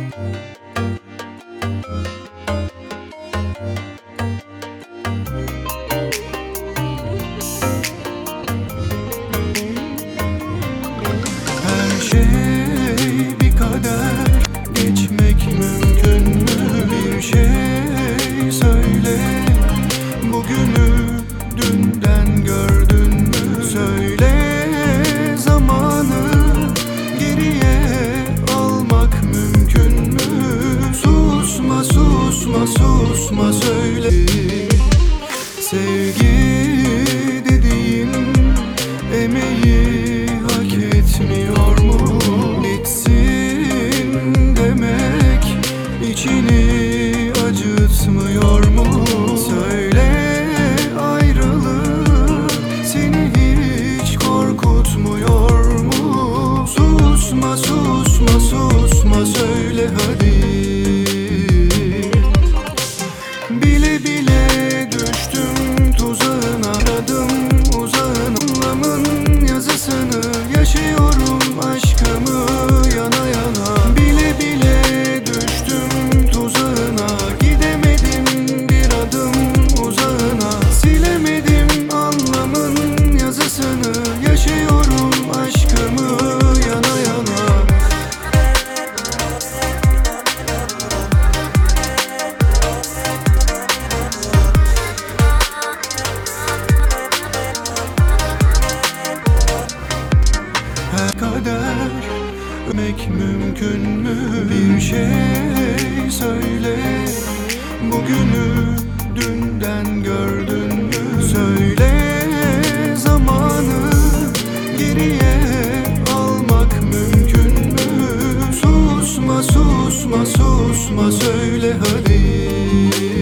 Her şey bir kader, geçmek mümkün mü? Bir şey söyle, bugünü dünden gördün mü? Söyle, zamanı geriye almak mümkün mü? Susma, susma, susma, söyle. Sevgi dediğin emeği hak etmiyor mu? Bitsin demek içini acıtmıyor mu? Söyle, ayrılık seni hiç korkutmuyor mu? Susma, susma, susma, söyle hadi. Bile bile düştüm tuzağına, aradım uzağın anlamın yazısını, yaşıyorum aşkımı yana yana. Bile bile düştüm tuzağına, gidemedim bir adım uzağına. Silemedim anlamın yazısını, yaşıyorum aşkımı yana yana. Her kader ölmek mümkün mü? Bir şey söyle, bugünü dünden gördün mü? Söyle, zamanı geriye almak mümkün mü? Susma, susma, susma, söyle hadi.